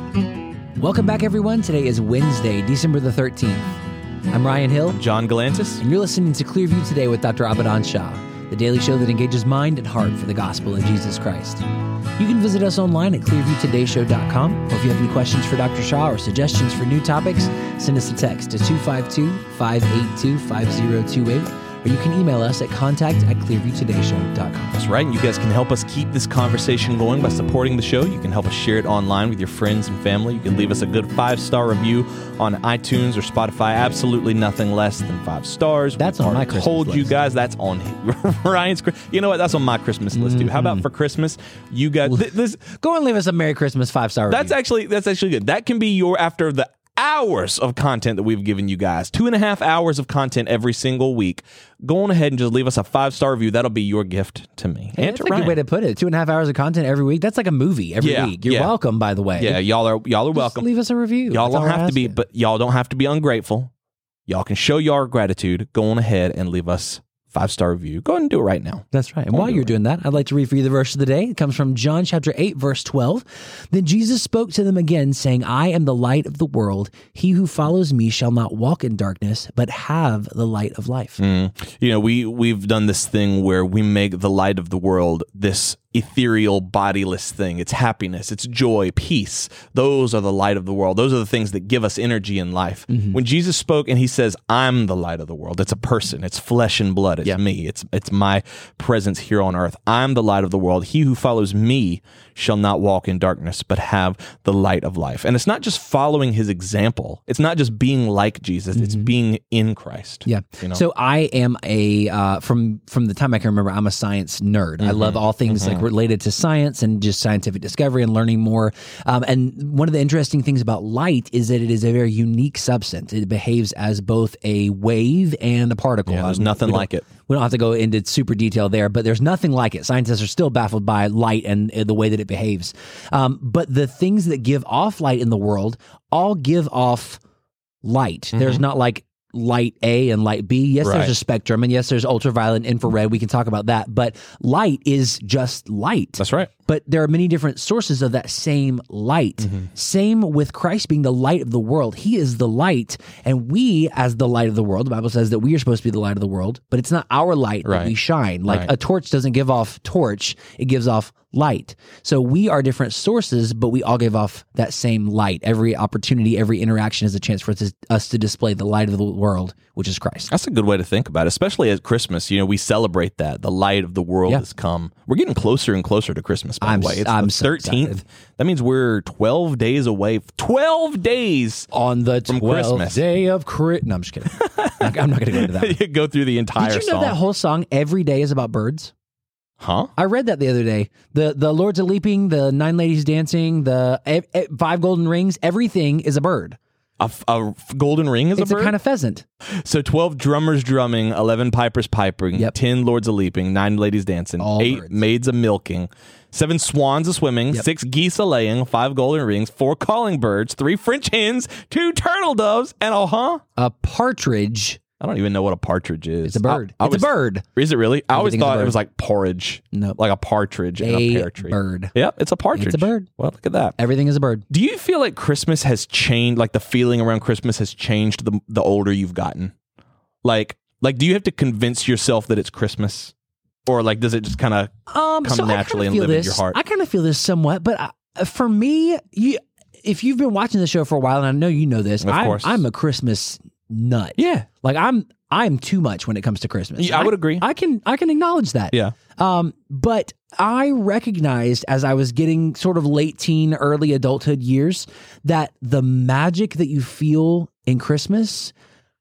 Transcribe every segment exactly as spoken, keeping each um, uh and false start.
Welcome back, everyone. Today is Wednesday, December the thirteenth. I'm Ryan Hill. John Galantis. And you're listening to Clearview Today with Doctor Abadan Shah, the daily show that engages mind and heart for the gospel of Jesus Christ. You can visit us online at clearview today show dot com, or if you have any questions for Doctor Shah or suggestions for new topics, send us a text to two five two, five eight two, five zero two eight, or you can email us at contact at clearview today show dot com. That's right, and you guys can help us keep this conversation going by supporting the show. You can help us share it online with your friends and family. You can leave us a good five-star review on iTunes or Spotify. Absolutely nothing less than five stars. That's We've on my already Christmas told list. you guys that's on Ryan's. You know what? That's on my Christmas list too. How about for Christmas, you guys? Th- this Go and leave us a Merry Christmas five-star review. that's actually that's actually good. That can be your after the hours of content that we've given you guys. Two and a half hours of content every single week. Go on ahead and just leave us a five-star review. That'll be your gift to me. Hey, and that's to a good Ryan. way to put it. Two and a half hours of content every week. That's like a movie every Yeah, week. You're yeah. welcome, by the way. Yeah, y'all are y'all are Just welcome. leave us a review. Y'all That's don't all we're have to be, asking. but y'all don't have to be ungrateful. Y'all can show your gratitude. Go on ahead and leave us five-star review. Go ahead and do it right now. That's right. And I'll while do you're it. doing that, I'd like to read for you the verse of the day. It comes from John chapter eight, verse twelve. Then Jesus spoke to them again, saying, I am the light of the world. He who follows me shall not walk in darkness, but have the light of life. Mm. You know, we, we've done this thing where we make the light of the world this ethereal, bodiless thing. It's happiness, it's joy, peace. Those are the light of the world. Those are the things that give us energy in life. Mm-hmm. When Jesus spoke and he says, I'm the light of the world, it's a person, it's flesh and blood, it's Yeah. me, it's it's my presence here on earth. I'm the light of the world. He who follows me shall not walk in darkness, but have the light of life. And it's not just following his example. It's not just being like Jesus. It's being in Christ. Yeah. You know? So I am a uh, from from the time I can remember, I'm a science nerd. I love all things like related to science and just scientific discovery and learning more. Um, and one of the interesting things about light is that it is a very unique substance. It behaves as both a wave and a particle. Yeah, there's Um, nothing we don't- like it. We don't have to go into super detail there, but there's nothing like it. Scientists are still baffled by light and uh, the way that it behaves. Um, but the things that give off light in the world all give off light. There's not like light A and light B. Yes, Right. there's a spectrum, and yes, there's ultraviolet and infrared. We can talk about that, but light is just light. That's right. But there are many different sources of that same light. Same with Christ being the light of the world. He is the light, and we, as the light of the world, the Bible says that we are supposed to be the light of the world, but it's not our light Right. that we shine. Like Right. a torch doesn't give off torch, it gives off light. So we are different sources, but we all give off that same light. Every opportunity, every interaction is a chance for us to, us to display the light of the world, which is Christ. That's a good way to think about it, especially at Christmas. You know, we celebrate that. The light of the world Yeah. has come. We're getting closer and closer to Christmas, by I'm the way. s- It's I'm the so thirteenth. excited. That means we're twelve days away. twelve days On the From twelfth Christmas. day of Christmas. No, I'm just kidding. I'm not going to go into that one. you go through the entire Did you know song. that whole song, Every Day, is about birds? huh? I read that the other day. The the Lords a Leaping, the Nine Ladies Dancing, the e- e- Five Golden Rings, everything is a bird. A, f- a f- golden ring is It's a a, bird? kind of pheasant. So twelve drummers drumming, eleven pipers piping, Yep. ten lords a leaping, nine ladies dancing, All eight birds. maids a milking, seven swans a swimming, Yep. six geese a laying, five golden rings, four calling birds, three French hens, two turtle doves, and a huh? A partridge. I don't even know what a partridge is. It's a bird. I- I it's was- a bird. Is it really? I always Everything's a thought it bird. was like porridge. Nope. Like a partridge and a A pear tree. bird. Yep, it's a partridge. It's a bird. Well, look at that. Everything is a bird. Do you feel like Christmas has changed, like the feeling around Christmas has changed the the older you've gotten? Like, like, do you have to convince yourself that it's Christmas? Or like, does it just kind of Um, come so naturally I and kinda live feel in this, your heart? I kind of feel this somewhat, but I, for me, you, if you've been watching the show for a while, and I know you know this, Of I'm, course. I'm a Christmas nut. Yeah. Like I'm, I'm too much when it comes to Christmas. Yeah, I would agree. I can, I can acknowledge that. Yeah. Um, but I recognized as I was getting sort of late teen, early adulthood years that the magic that you feel in Christmas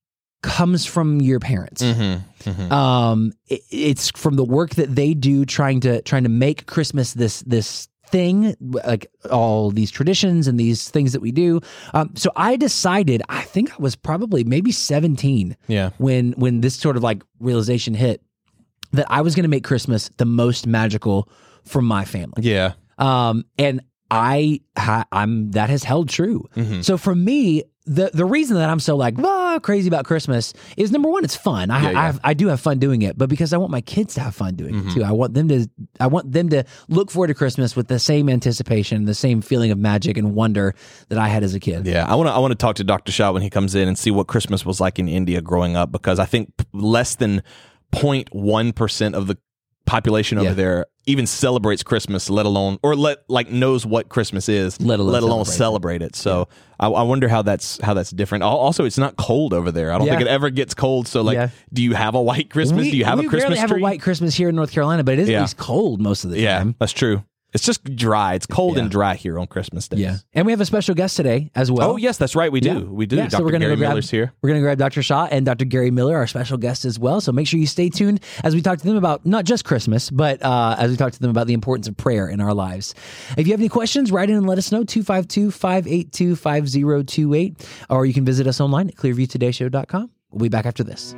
comes from your parents. Mm-hmm. Mm-hmm. Um, it, it's from the work that they do trying to trying to make Christmas this this thing, like all these traditions and these things that we do. Um, so I decided, I think I was probably maybe seventeen Yeah. when when this sort of like realization hit that I was going to make Christmas the most magical for my family. Yeah. Um, and I ha, I'm that has held true. Mm-hmm. So for me, the the reason that I'm so like ah, crazy about Christmas is number one, it's fun. I Yeah, yeah. I, have, I do have fun doing it, but because I want my kids to have fun doing Mm-hmm. it too. I want them to I want them to look forward to Christmas with the same anticipation, the same feeling of magic and wonder that I had as a kid. Yeah, I want to. I want to talk to Doctor Shah when he comes in and see what Christmas was like in India growing up, because I think p- less than zero point one percent of the population over Yeah. there even celebrates Christmas, let alone or let like knows what Christmas is, Let alone alone celebrate celebrate it. So I, I wonder how that's how that's different. Al- Also, it's not cold over there. I don't Yeah. think it ever gets cold. So like, Yeah. do you have a white Christmas? We, do you have we a Christmas rarely have tree? a white Christmas here in North Carolina, but it is Yeah. at least cold most of the yeah, time. that's true. It's just dry. It's cold Yeah. and dry here on Christmas days. Yeah, and we have a special guest today as well. Oh yes, that's right. We do. Yeah. We do. Yeah, Doctor so we're gonna Gary go grab, Miller's here. We're going to grab Doctor Shah and Doctor Gary Miller, our special guest as well. So make sure you stay tuned as we talk to them about not just Christmas, but uh, as we talk to them about the importance of prayer in our lives. If you have any questions, write in and let us know, two five two, five eight two, five zero two eight, or you can visit us online at clearview today show dot com. We'll be back after this.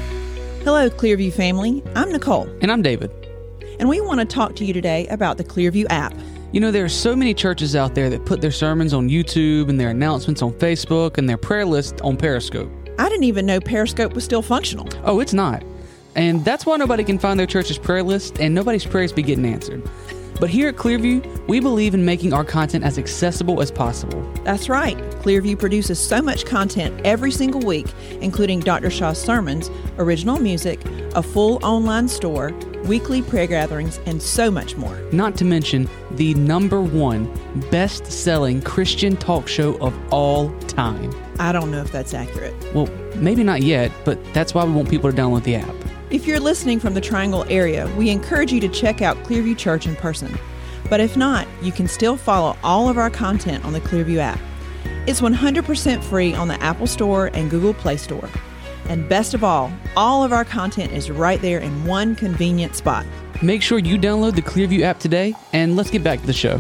Hello, Clearview family. I'm Nicole, And I'm David. and we want to talk to you today about the Clearview app. You know, there are so many churches out there that put their sermons on YouTube and their announcements on Facebook and their prayer list on Periscope. I didn't even know Periscope was still functional. Oh, it's not. And that's why nobody can find their church's prayer list and nobody's prayers be getting answered. But here at Clearview, we believe in making our content as accessible as possible. That's right. Clearview produces so much content every single week, including Doctor Shah's sermons, original music, a full online store, weekly prayer gatherings, and so much more. Not to mention the number one best-selling Christian talk show of all time. I don't know if that's accurate. Well, maybe not yet, but that's why we want people to download the app. If you're listening from the Triangle area, we encourage you to check out Clearview Church in person. But if not, you can still follow all of our content on the Clearview app. It's one hundred percent free on the Apple Store and Google Play Store. And best of all, all of our content is right there in one convenient spot. Make sure you download the Clearview app today, and let's get back to the show.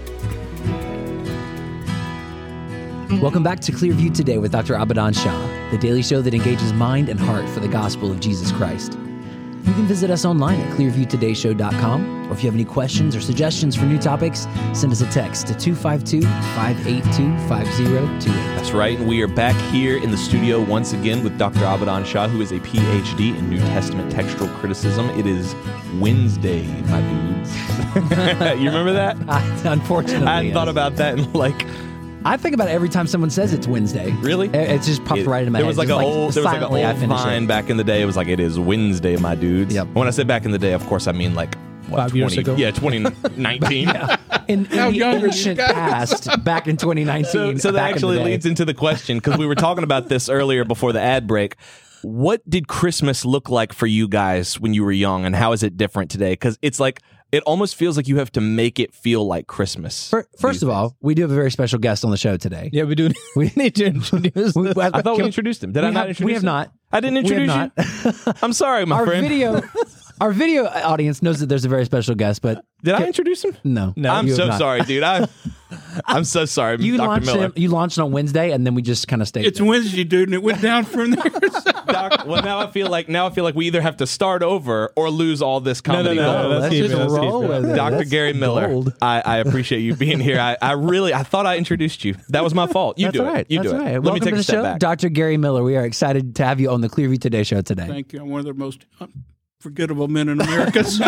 Welcome back to Clearview Today with Doctor Abadan Shah, the daily show that engages mind and heart for the gospel of Jesus Christ. You can visit us online at clearview today show dot com, or if you have any questions or suggestions for new topics, send us a text to two five two, five eight two, five zero two eight. That's right, and we are back here in the studio once again with Doctor Abadan Shah, who is a P H D in New Testament textual criticism. It is Wednesday, my dudes. You remember that? Unfortunately, I hadn't yes. thought about that in like... I think about it every time someone says it's Wednesday. Really? It, it just pops It- right in my there head. was like Just a old, there was like an silently I old finish it. vine back in the day. It was like, it is Wednesday, my dudes. Yep. When I say back in the day, of course, I mean like what, Five years twenty ago? Yeah, twenty nineteen. In, in How the young are you ancient guys? past, back in twenty nineteen. So, so that back in the actually day. leads into the question, because we were talking about this earlier before the ad break. What did Christmas look like for you guys when you were young, and how is it different today? Because it's like, it almost feels like you have to make it feel like Christmas. Fir- First these of days. all, we do have a very special guest on the show today. Yeah, we do. We need to introduce. We- the- I thought we Can- introduced him. Did we I not have- introduce we have him? not. I didn't We have introduce you? I'm sorry, my Our friend. video, our video audience knows that there's a very special guest, but Did I introduce him? no, No, I'm you have so not. sorry, dude. I, I'm so sorry, You Doctor launched Miller. him, you launched on Wednesday, and then we just kind of stayed. It's there. Wednesday, dude, and it went down from there. Doc, well, now I feel like now I feel like we either have to start over or lose all this comedy no, no, gold. let's Let's keep just it, let's roll keep it. with it. Doctor That's Gary Miller, gold. I, I appreciate you being here. I, I really, I thought I introduced you. That was my fault. You That's do all right. it. You That's do all it. right. Let Welcome me take to a the step show, back. Doctor Gary Miller. We are excited to have you on the Clearview Today show today. Thank you. I'm one of the most unforgettable men in America. So.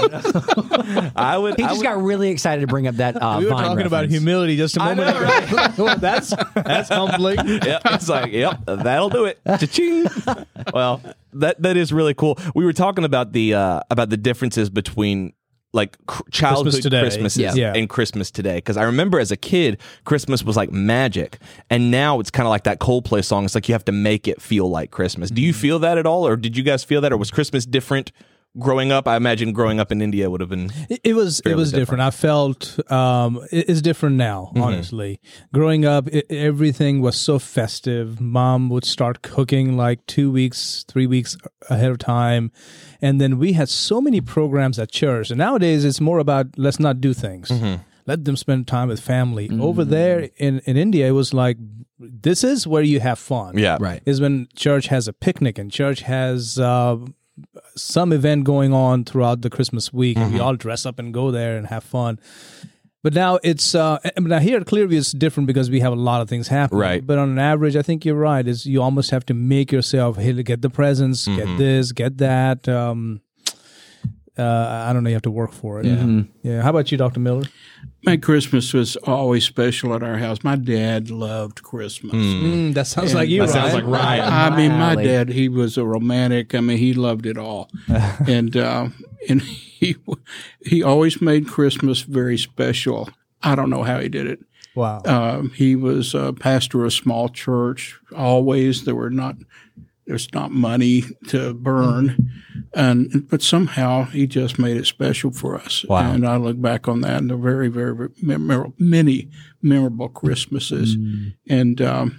I would. He I just would, got really excited to bring up that. Uh, we were Vine talking about reference. humility just a I moment know, ago. Well, that's that's humbling. yeah, it's like, yep, that'll do it. Cha-ching. Well, that that is really cool. We were talking about the uh, about the differences between like cr- childhood Christmas today. Christmases Yeah. Yeah. and Christmas today. Because I remember as a kid, Christmas was like magic, and now it's kind of like that Coldplay song. It's like you have to make it feel like Christmas. Do you feel that at all, or did you guys feel that, or was Christmas different growing up? I imagine growing up in India would have been. It, it was it Fairly was different. I felt um, it- it's different now. Honestly, growing up, it, everything was so festive. Mom would start cooking like two weeks, three weeks ahead of time, and then we had so many programs at church. And nowadays, it's more about let's not do things. Let them spend time with family. Over there in in India, it was like this is where you have fun. Yeah, Right. Is when church has a picnic and church has. Uh, some event going on throughout the Christmas week, and we all dress up and go there and have fun. But now it's uh, now here at Clearview it's different because we have a lot of things happening. Right. But on an average, I think you're right. Is you almost have to make yourself hey, get the presents, Mm-hmm. get this, get that. Um, uh, I don't know. You have to work for it. Yeah. Yeah. How about you, Doctor Miller? My Christmas was always special at our house. My dad loved Christmas. Mm, that sounds And like you. That sounds Ryan. like Ryan. I My mean, my alley. dad, he was a romantic. I mean, he loved it all. and uh, and he he always made Christmas very special. I don't know how he did it. Wow. Um, he was a pastor of a small church. Always there were not there's not money to burn, and but somehow he just made it special for us. Wow. And I look back on that, and they're very, very, very memorable, many memorable Christmases, and um,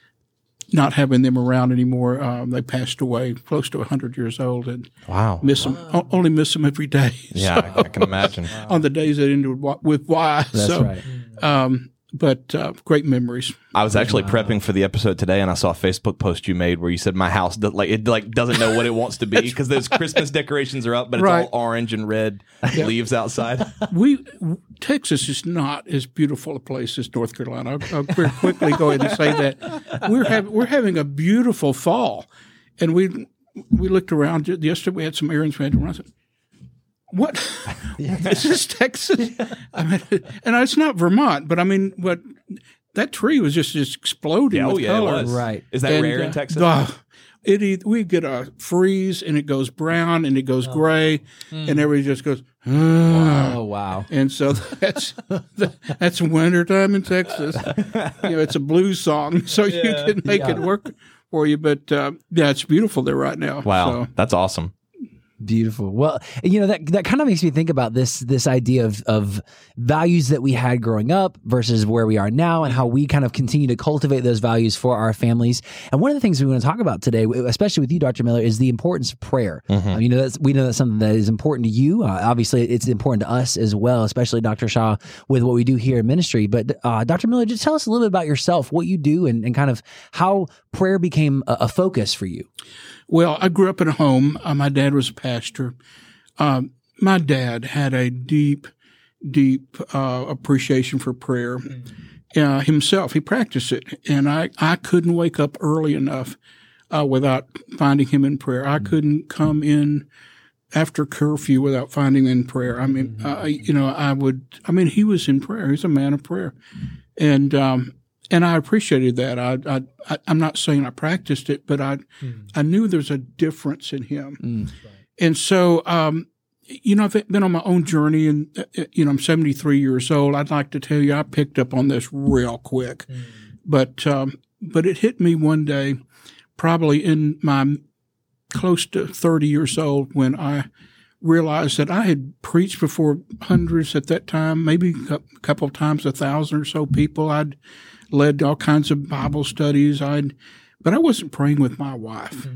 not having them around anymore. Um, they passed away close to a hundred years old, and Wow. miss them. o- Only miss them every day. Yeah, So, I, I can imagine. on the days that ended with with Y. That's so, right. um, but uh, great memories. I was actually prepping for the episode today, and I saw a Facebook post you made where you said my house do- like it like doesn't know what it wants to be because those Christmas decorations are up, but it's Right. all orange and red leaves outside. We Texas is not as beautiful a place as North Carolina. I'll, I'll very quickly go ahead and say that we're having we're having a beautiful fall, and we we looked around yesterday. We had some errands we had to run. I said, what? This is Texas? I mean, and it's not Vermont, but I mean, what that tree was just, just exploding Yeah, oh with yeah, it color. was. Right. Is that And, rare uh, in Texas? uh, it e- we get a freeze and it goes brown and it goes gray, and everybody just goes. "Ah." Oh, wow. And so that's that's wintertime in Texas. You know, it's a blues song, so you can make it work for you. But uh, yeah, it's beautiful there right now. Wow, So, that's awesome. Beautiful. Well, you know, that that kind of makes me think about this this idea of of values that we had growing up versus where we are now and how we kind of continue to cultivate those values for our families. And one of the things we want to talk about today, especially with you, Doctor Miller, is the importance of prayer. Uh, you know, that's, we know that's something that is important to you. Uh, obviously, it's important to us as well, especially Doctor Shaw with what we do here in ministry. But uh, Doctor Miller, just tell us a little bit about yourself, what you do, and, and kind of how prayer became a, a focus for you. well, I grew up in a home. Uh, my dad was a pastor. Um, my dad had a deep, deep uh, appreciation for prayer uh, himself. He practiced it, and I, I couldn't wake up early enough uh, without finding him in prayer. I couldn't come in after curfew without finding him in prayer. I mean, uh, you know, I would. I mean, he was in prayer. He's a man of prayer, and um, and I appreciated that. I, I, I I'm not saying I practiced it, but I I knew there's a difference in him. And so, um, you know, I've been on my own journey, and, uh, you know, I'm seventy-three years old. I'd like to tell you I picked up on this real quick. But um, but it hit me one day, probably in my close to thirty years old, when I realized that I had preached before hundreds at that time, maybe a couple of times, a thousand or so people. I'd led all kinds of Bible studies. I'd, but I wasn't praying with my wife.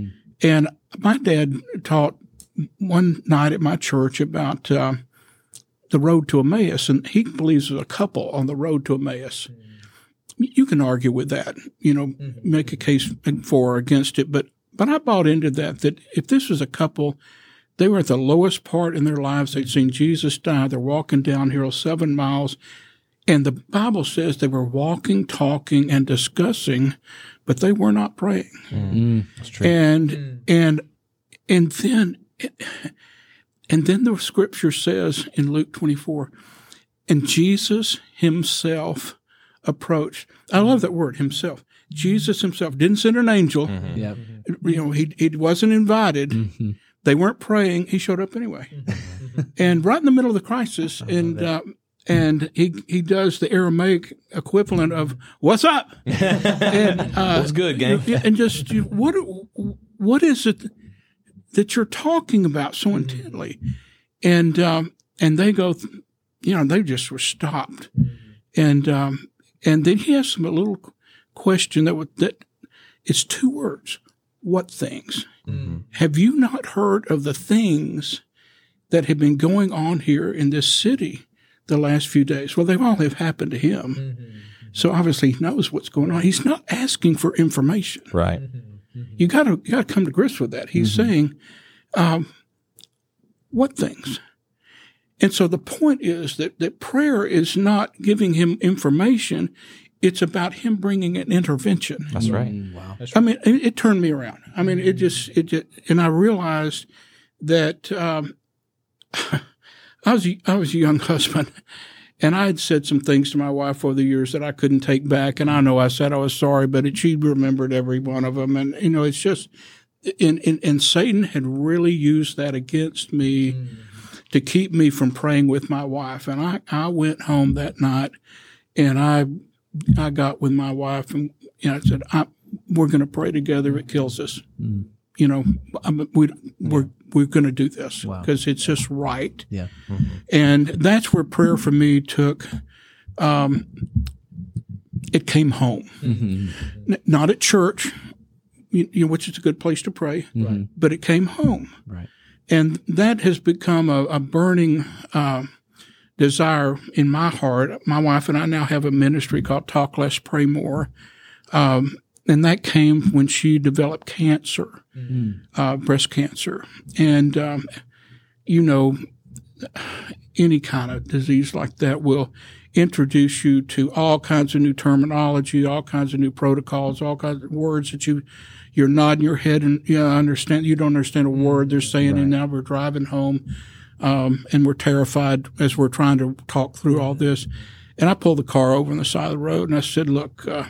And my dad taught one night at my church about uh, the road to Emmaus, and he believes there's a couple on the road to Emmaus. You can argue with that, you know, make a case for or against it, but but I bought into that, that if this was a couple, they were at the lowest part in their lives. They'd seen Jesus die. They're walking downhill seven miles, and the Bible says they were walking, talking, and discussing, but they were not praying. Mm, that's true. And and and then and then the scripture says in Luke twenty-four, and Jesus himself approached. I love that word, himself. Jesus himself didn't send an angel. Yeah. You know, he he wasn't invited. Mm-hmm. They weren't praying. He showed up anyway, and right in the middle of the crisis, and. Uh, And he he does the Aramaic equivalent of "What's up?" and uh, What's good, gang? and just you, what what is it that you're talking about so intently? And um, and they go, you know, they just were stopped, and um, and then he asks them a little question that would, that it's two words: what things? Mm-hmm. Have you not heard of the things that have been going on here in this city the last few days? Well, they all have happened to him. Mm-hmm. So obviously he knows what's going on. He's not asking for information. Right. Mm-hmm. You gotta, you gotta come to grips with that. He's mm-hmm. saying, um, what things? And so the point is that, that prayer is not giving him information. It's about him bringing an intervention. That's right. Wow. I mean, it, it turned me around. I mean, it just, it just, and I realized that, um, I was, I was a young husband, and I had said some things to my wife over the years that I couldn't take back. And I know I said I was sorry, but it, she remembered every one of them. And, you know, it's just, and, and, and Satan had really used that against me mm. to keep me from praying with my wife. And I, I went home that night, and I, I got with my wife, and you know, I said, I, we're going to pray together. It kills us. Mm. You know, I mean, we, we're, yeah. we're going to do this because wow. it's just right. Yeah. Mm-hmm. And that's where prayer for me took, um, it came home. Mm-hmm. N- not at church, you, you know, which is a good place to pray, mm-hmm. but it came home. Right. And that has become a, a burning, uh, desire in my heart. My wife and I now have a ministry called Talk Less, Pray More. Um, and that came when she developed cancer, mm-hmm. uh, breast cancer. And, um, you know, any kind of disease like that will introduce you to all kinds of new terminology, all kinds of new protocols, all kinds of words that you, you're nodding your head and you know, understand. You don't understand a word they're saying. Right. And now we're driving home. Um, and we're terrified as we're trying to talk through all this. And I pulled the car over on the side of the road, and I said, look, uh,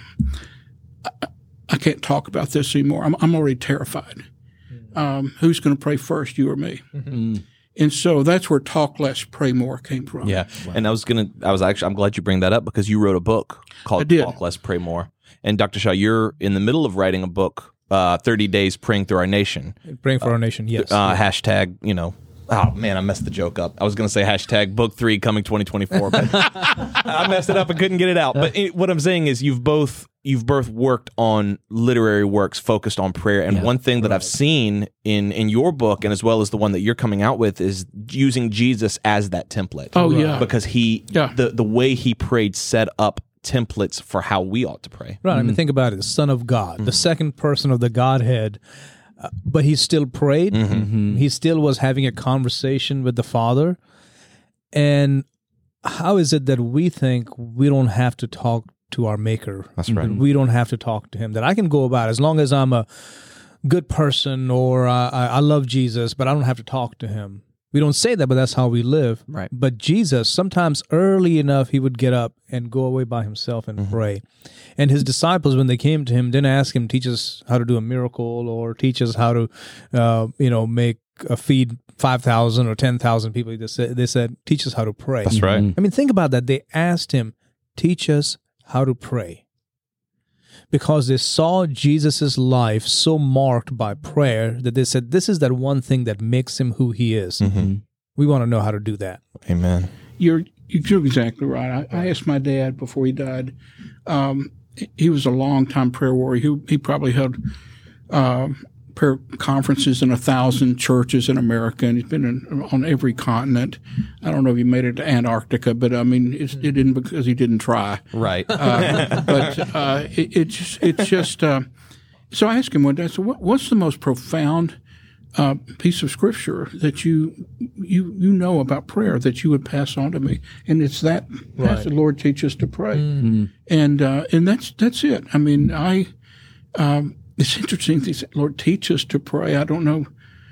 I, I can't talk about this anymore. I'm, I'm already terrified. Um, who's going to pray first, you or me? Mm-hmm. And so that's where Talk Less, Pray More came from. Yeah. Wow. And I was going to, I was actually, I'm glad you bring that up because you wrote a book called Talk Less, Pray More. And Doctor Shaw, you're in the middle of writing a book, uh, thirty days Praying Through Our Nation. Praying for uh, Our Nation, yes. Uh, hashtag, you know, oh, man, I messed the joke up. I was going to say hashtag book three coming twenty twenty-four, but I messed it up and couldn't get it out. But it, what I'm saying is you've both you've both worked on literary works focused on prayer. And yeah, one thing that right. I've seen in, in your book, and as well as the one that you're coming out with, is using Jesus as that template. Oh, right. yeah. Because he, yeah. the, the way he prayed set up templates for how we ought to pray. Right. Mm-hmm. I mean, think about it. The Son of God, mm-hmm. the second person of the Godhead, Uh, but he still prayed. Mm-hmm. He still was having a conversation with the Father. And how is it that we think we don't have to talk to our Maker? That's right. We don't have to talk to him. That I can go about as long as I'm a good person or uh, I, I love Jesus, but I don't have to talk to him. We don't say that, but that's how we live. Right. But Jesus, sometimes early enough, he would get up and go away by himself and mm-hmm. pray. And his disciples, when they came to him, didn't ask him, teach us how to do a miracle or teach us how to, uh, you know, make a feed five thousand or ten thousand people. They said, they said, teach us how to pray. That's right. I mean, think about that. They asked him, teach us how to pray. Because they saw Jesus' life so marked by prayer that they said, this is that one thing that makes him who he is. Mm-hmm. We want to know how to do that. Amen. You're you're exactly right. I, I asked my dad before he died. Um, he was a long-time prayer warrior. He, he probably held uh, prayer conferences in a thousand churches in America, and he's been in, on every continent. I don't know if he made it to Antarctica, but I mean, it's, it didn't because he didn't try. Right. Uh, but uh, it, it just, it's just. Uh, so I asked him one day. I said, what, "What's the most profound uh, piece of scripture that you you you know about prayer that you would pass on to me?" And it's that right. passage, "Lord, teach us to pray," mm-hmm. and uh, and that's that's it. I mean, I. Um, It's interesting. They say, Lord, teach us to pray. I don't know.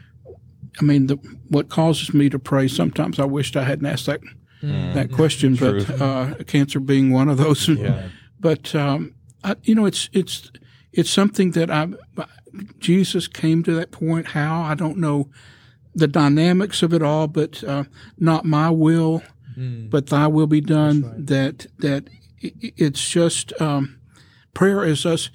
I mean, the, what causes me to pray, sometimes I wished I hadn't asked that mm, that question, but uh, cancer being one of those. Yeah. But, um, I, you know, it's it's it's something that I Jesus came to that point. How? I don't know the dynamics of it all, but uh, not my will, mm. but thy will be done. Right. That, that it's just um, prayer is us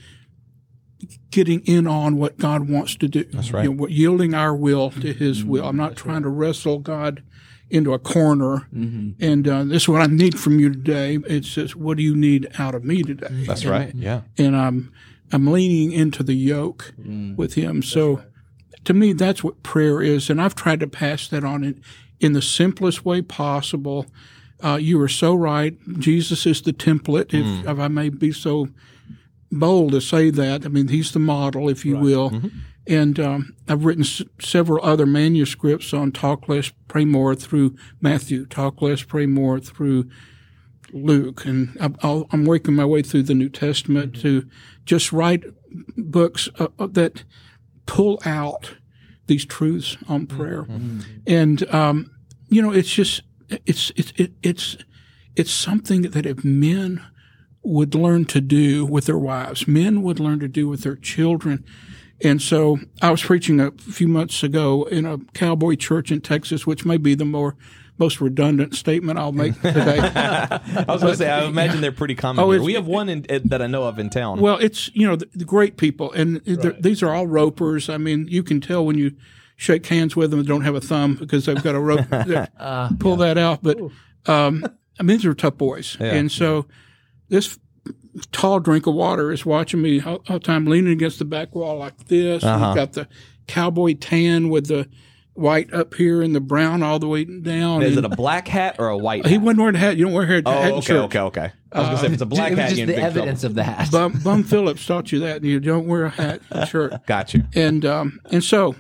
getting in on what God wants to do. That's right. You know, yielding our will to his will. I'm not That's trying right. to wrestle God into a corner mm-hmm. and uh, this is what I need from you today. It's just, what do you need out of me today? That's and, right. Yeah. And I'm I'm leaning into the yoke mm. with him. So right. to me, that's what prayer is. And I've tried to pass that on in, in the simplest way possible. Uh, you are so right. Jesus is the template, if, mm. if I may be so bold to say that. I mean, he's the model, if you right. will. Mm-hmm. And um, I've written s- several other manuscripts on Talk Less, Pray More through Matthew, Talk Less, Pray More through Luke. And I'm, I'll, I'm working my way through the New Testament mm-hmm. to just write books uh, that pull out these truths on prayer. Mm-hmm. And, um, you know, it's just, it's, it's, it, it's, it's something that if men would learn to do with their wives, men would learn to do with their children. And so I was preaching a few months ago in a cowboy church in Texas, which may be the more most redundant statement I'll make today. I was going to say, I imagine yeah. they're pretty common. Oh, we have one in, that I know of in town. Well, it's, you know, the, the great people, and right. these are all ropers. I mean, you can tell when you shake hands with them and don't have a thumb because they've got a rope that uh, pull yeah. that out. But um, I mean, these are tough boys. Yeah. And so this tall drink of water is watching me all, all the time, leaning against the back wall like this. Uh-huh. He's got the cowboy tan with the white up here and the brown all the way down. Is and it a black hat or a white hat? He wasn't wearing a hat. You don't wear a hat. Oh, hat okay, okay, okay. I was going to say, if it's a black it was hat, just you're the in big evidence trouble. of the hat. Bum, Bum Phillips taught you that. You don't wear a hat and shirt. Got you. And, um, and so,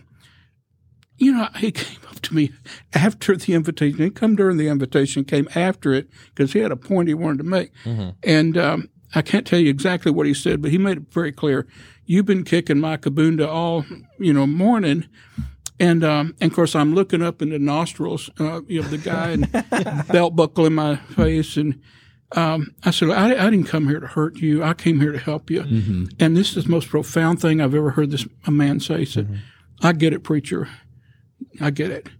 you know, he came up to me after the invitation. He didn't come during the invitation, came after it because he had a point he wanted to make. Mm-hmm. And um, I can't tell you exactly what he said, but he made it very clear. You've been kicking my kabunda all, you know, morning. And, um, and of course, I'm looking up in the nostrils, uh, you know, the guy and belt buckle in my face. And um, I said, I, I didn't come here to hurt you. I came here to help you. Mm-hmm. And this is the most profound thing I've ever heard this a man say. He said, mm-hmm. I get it, preacher. I get it.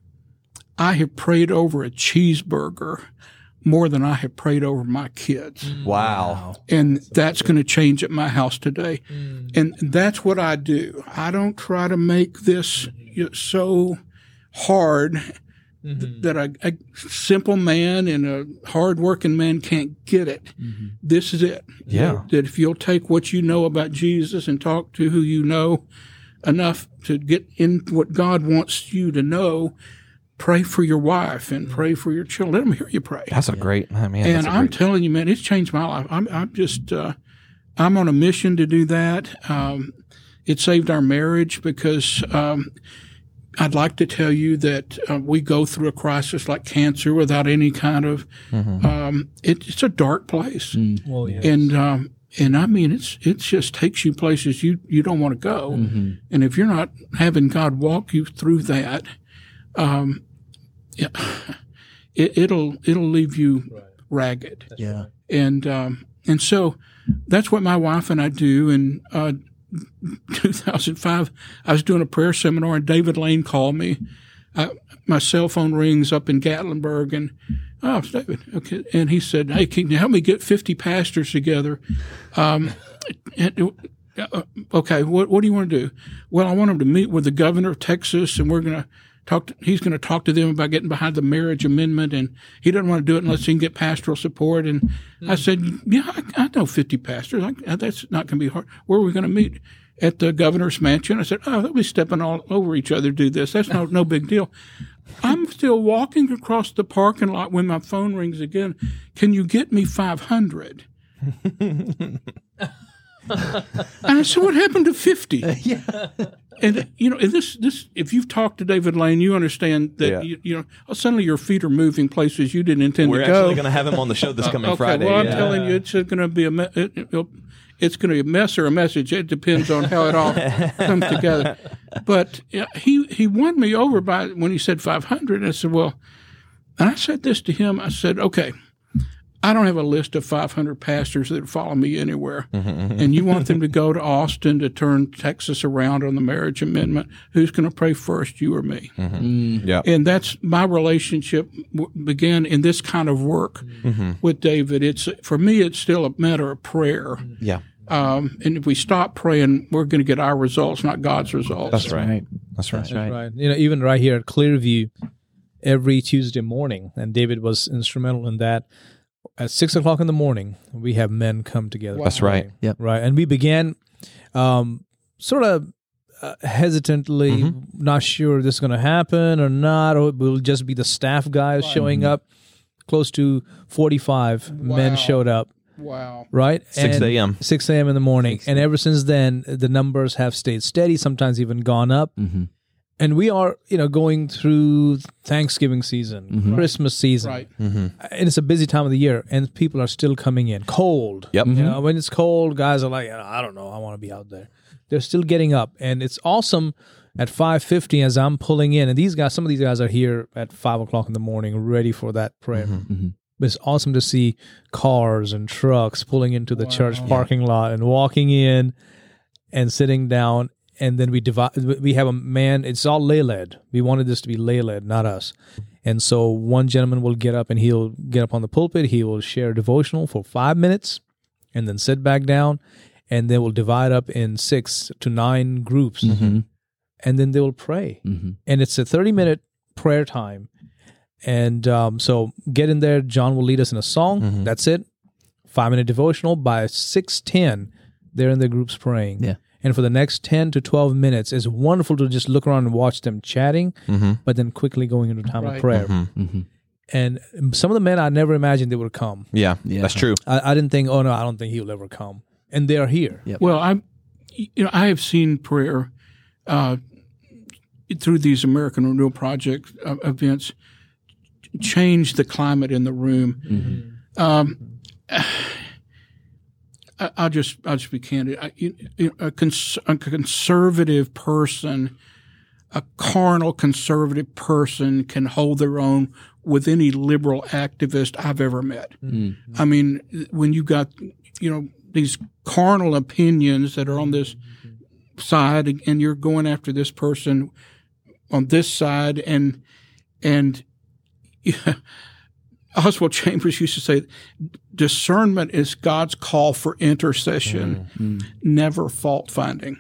I have prayed over a cheeseburger more than I have prayed over my kids. Wow. And that's, that's going to change at my house today. Mm. And that's what I do. I don't try to make this you know, so hard mm-hmm. th- that a, a simple man and a hard-working man can't get it. Mm-hmm. This is it. Yeah. That if you'll take what you know about Jesus and talk to who you know enough to get in what God wants you to know, pray for your wife and pray for your children. Let them hear you pray. That's a great, man. And I'm great... telling you, man, it's changed my life. I'm, I'm just, uh, I'm on a mission to do that. Um, it saved our marriage because um, I'd like to tell you that uh, we go through a crisis like cancer without any kind of. Mm-hmm. Um, it, it's a dark place, mm. well, yes. and um, and I mean, it's it just takes you places you you don't want to go, mm-hmm. and if you're not having God walk you through that. Um, yeah, it, it'll it'll leave you right. ragged. That's yeah, right. and um, and so that's what my wife and I do. In uh, two thousand five, I was doing a prayer seminar, and David Lane called me. I, my cell phone rings up in Gatlinburg, and oh, it's David. Okay, and he said, "Hey, can you help me get fifty pastors together?" Um, and, uh, okay, what what do you want to do? Well, I want them to meet with the governor of Texas, and we're going to. Talk to, he's going to talk to them about getting behind the marriage amendment, and he doesn't want to do it unless he can get pastoral support. And mm-hmm. I said, yeah, I, I know fifty pastors. I, that's not going to be hard. Where are we going to meet? At the governor's mansion. I said, oh, they'll be stepping all over each other to do this. That's no, no big deal. I'm still walking across the parking lot when my phone rings again. Can you get me five hundred? And I said, what happened to fifty? Yeah. And, you know, this, this, if you've talked to David Lane, you understand that, yeah. you, you know, suddenly your feet are moving places you didn't intend We're to go. We're actually going to have him on the show this coming okay, Friday. Well, I'm yeah. telling you, it's going to be a, me- it, it's going to be a mess or a message. It depends on how it all comes together. But yeah, he, he won me over by, when he said five hundred, I said, well, and I said this to him, I said, okay, I don't have a list of five hundred pastors that follow me anywhere. Mm-hmm. And you want them to go to Austin to turn Texas around on the marriage amendment. Who's going to pray first, you or me? Mm-hmm. Mm. Yeah. And that's my relationship w- began in this kind of work mm-hmm. with David. It's for me, it's still a matter of prayer. Yeah. Um, and if we stop praying, we're going to get our results, not God's results. That's right. That's right. That's right. right. You know, even right here at Clearview, every Tuesday morning, and David was instrumental in that. At six o'clock in the morning, we have men come together. That's right. Yep. Right. And we began um, sort of uh, hesitantly, mm-hmm. not sure this is going to happen or not, or it will just be the staff guys wow. showing up. Close to forty-five wow. men showed up. Wow. right? six And- a.m. six a.m. in the morning. And ever since then, the numbers have stayed steady, sometimes even gone up. Mhm. And we are, you know, going through Thanksgiving season, Mm-hmm. Christmas season. Right. And it's a busy time of the year, and people are still coming in. Cold. Yep. You Mm-hmm. know, when it's cold, guys are like, I don't know, I want to be out there. They're still getting up. And it's awesome at five fifty as I'm pulling in. And these guys, some of these guys are here at five o'clock in the morning, ready for that prayer. Mm-hmm. But it's awesome to see cars and trucks pulling into the church parking lot and walking in and sitting down. And then we divide. We have a man. It's all lay led. We wanted this to be lay led, not us. And so one gentleman will get up and he'll get up on the pulpit. He will share a devotional for five minutes, and then sit back down. And they will divide up in six to nine groups, Mm-hmm. and then they will pray. And it's a thirty minute prayer time. And um, so get in there. John will lead us in a song. Mm-hmm. That's it. Five minute devotional. By six ten, they're in their groups praying. Yeah. And for the next ten to twelve minutes, it's wonderful to just look around and watch them chatting, but then quickly going into time Right. of prayer. Mm-hmm. And some of the men, I never imagined they would come. Yeah, Yeah. that's true. I, I didn't think, oh no, I don't think he'll ever come. And they're here. Yep. Well, I, you know, I have seen prayer uh, through these American Renewal Project uh, events change the climate in the room. Um, I, I'll just I'll just be candid. I, you, you know, a, cons- a conservative person, a carnal conservative person, can hold their own with any liberal activist I've ever met. I mean, when you got you know these carnal opinions that are on this side, and you're going after this person on this side, and and yeah, Oswald Chambers used to say, discernment is God's call for intercession, Mm-hmm. never fault finding.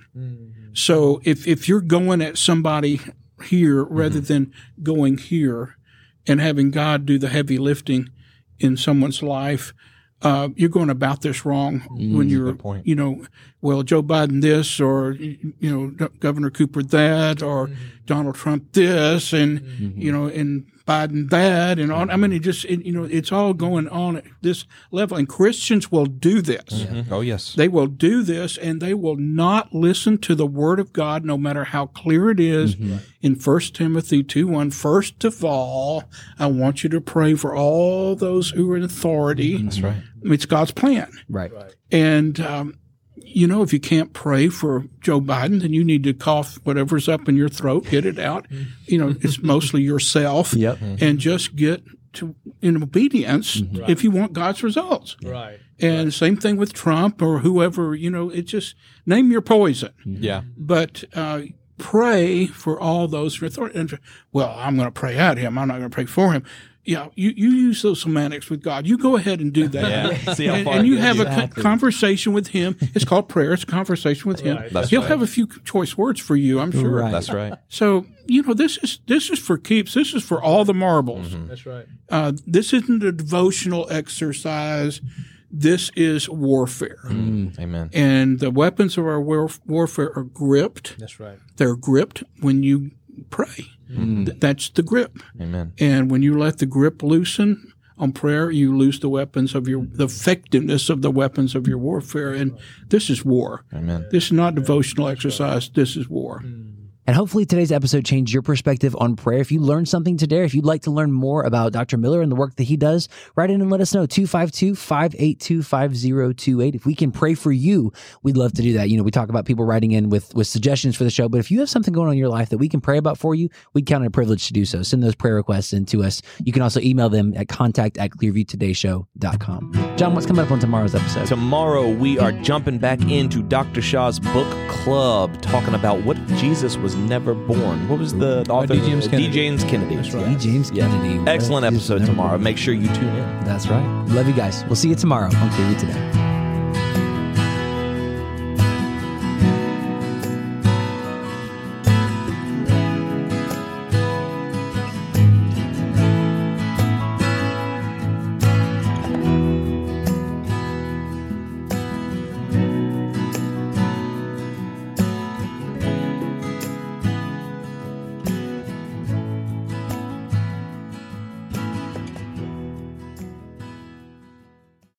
So if if you're going at somebody here rather than going here and having God do the heavy lifting in someone's life, uh, you're going about this wrong when you're, point. you know, well, Joe Biden this, or, you know, Governor Cooper that, or Donald Trump this, and, you know, and Biden that, and on. I mean, it just, it, you know, it's all going on at this level. And Christians will do this. Mhm. Oh, yes. They will do this, and they will not listen to the word of God, no matter how clear it is. In First Timothy two one, first of all, I want you to pray for all those who are in authority. That's right. It's God's plan. Right. And, um, you know, if you can't pray for Joe Biden, then you need to cough whatever's up in your throat, get it out. You know, it's mostly yourself. Yep. And just get to in obedience if you want God's results. Right. And same thing with Trump or whoever, you know, it just name your poison. Yeah. But uh, pray for all those who are authority. And, well, I'm going to pray at him. I'm not going to pray for him. Yeah, you, you use those semantics with God. You go ahead and do that. Yeah. See how and, far and it you gets have you. a co- conversation with him. It's called prayer. It's a conversation with him. That's He'll right. have a few choice words for you, I'm sure. Right. That's right. So, you know, this is this is for keeps. This is for all the marbles. That's right. Uh, this isn't a devotional exercise. This is warfare. Amen. And the weapons of our war- warfare are gripped. That's right. They're gripped when you pray. Th- that's the grip. Amen. And when you let the grip loosen on prayer, you lose the weapons of your, the effectiveness of the weapons of your warfare. And this is war. Amen. This is not devotional exercise. This is war. And hopefully today's episode changed your perspective on prayer. If you learned something today, or if you'd like to learn more about Doctor Miller and the work that he does, write in and let us know. two five two, five eight two, five zero two eight. If we can pray for you, we'd love to do that. You know, we talk about people writing in with, with suggestions for the show, but if you have something going on in your life that we can pray about for you, we'd count it a privilege to do so. Send those prayer requests in to us. You can also email them at contact at clearview today show dot com. John, what's coming up on tomorrow's episode? Tomorrow, we are jumping back into Doctor Shaw's book club, talking about what if Jesus was never born. What was the, the author? D. James Kennedy. D. James Kennedy. That's right. D. James Yeah. Kennedy. What Excellent is episode never tomorrow. born? Make sure you tune in. That's right. Love you guys. We'll see you tomorrow on Clearview Today.